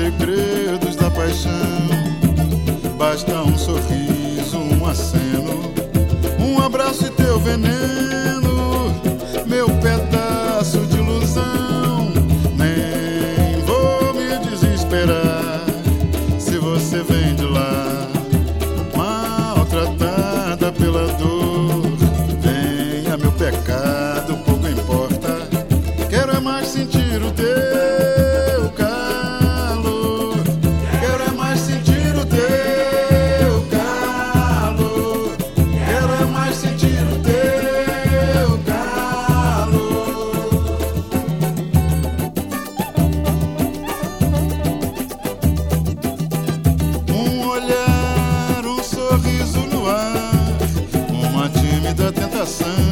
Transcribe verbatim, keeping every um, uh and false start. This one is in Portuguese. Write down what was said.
segredos da paixão. Basta um sorriso, um aceno, um abraço e teu veneno, meu pedaço de ilusão. Nem vou me desesperar se você vem de lá, maltratada pela dor. Venha, meu pecado, pouco importa. Quero é mais sentir o teu calor. Quero é mais sentir o teu calor. Quero é mais sentir o teu calor. Um olhar, um sorriso no ar, uma tímida tentação.